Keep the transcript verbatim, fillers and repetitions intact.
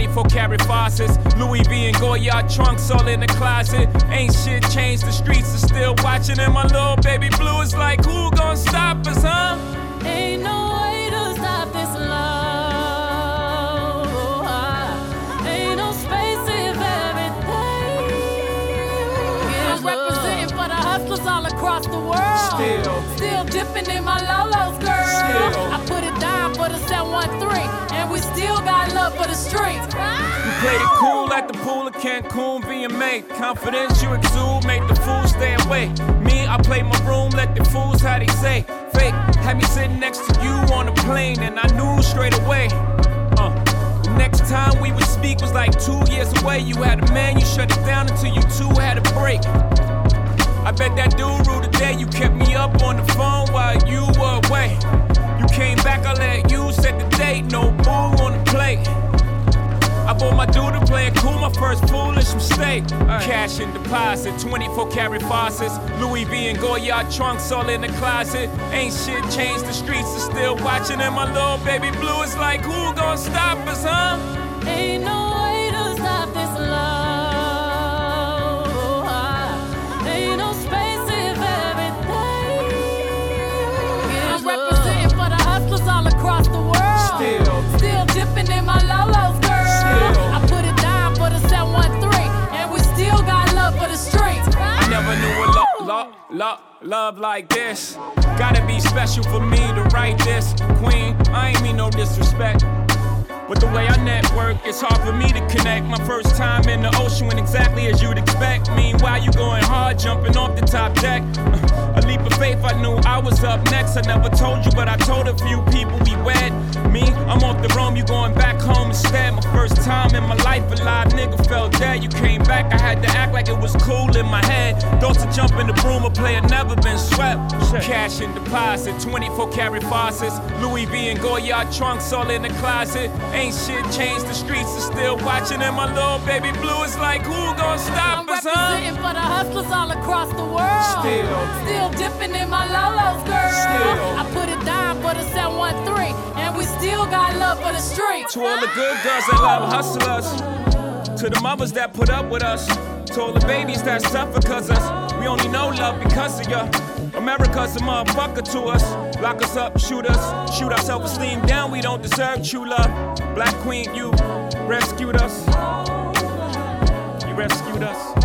twenty-four karat faucets, Louis V and Goyard trunks all in the closet. Ain't shit changed, the streets are still watching, and my little baby blue is like, who gon' stop us, huh? Ain't no way to stop this love. Ain't no space if everything is representing for the hustlers all across the world. Still, Still dipping in my Lolos, girl. Still. I put it down for the seven one three, and we still got love for the streets. you played it cool at the pool of Cancun, V M A. Confidence you exude, make the fools stay away. Me, I play my room, let the fools how they say. Fake, had me sitting next to you on a plane, and I knew straight away. Uh, the next time we would speak was like two years away. You had a man, you shut it down until you two had a break. I bet that dude ruled the day you kept me up on the phone while you were away. You came back, I let you set the date, no boo on the plate. I bought my dude to play it cool, my first foolish mistake. Right. Cash and deposit, twenty-four karat faucets, Louis V and Goyard trunks all in the closet. Ain't shit changed, the streets are still watching, and my little baby blue is like, who gon' stop us, huh? Ain't no way to stop this love. Ain't no space if everything is representing for the hustlers all across the world. Still, Still dipping in my Lolos, girl. Still. I put it down for the seven one three, and we still got love for the streets. I never knew a love, love, love, love like this. Gotta be special for me to write this. Queen, I ain't mean no disrespect, but the way I network, it's hard for me to connect. My first time in the ocean went exactly as you'd expect. Meanwhile, you going hard, jumping off the top deck. A leap of faith, I knew I was up next. I never told you, but I told a few people we wed. Me, I'm off the roam, you going back home instead. My first time in my life, a live nigga fell dead. You came back, I had to act like it was cool in my head. Thoughts to jump in the broom, a player never been swept. Cash and deposit, twenty-four karat faucets, Louis V and Goyard trunks all in the closet. Ain't shit changed, the streets are still watching, and my little baby blue is like, who gon' stop I'm us, huh? representing for the hustlers all across the world. Still, Still dipping in my Lolos, girl. Still. I put it down for the seven one three, and we still got love for the streets. to all the good girls that love hustlers, to the mothers that put up with us, to all the babies that suffer cause us. We only know love because of ya. America's a motherfucker to us. Lock us up, shoot us, shoot our self-esteem down. We don't deserve true love. Black Queen, you rescued us. You rescued us.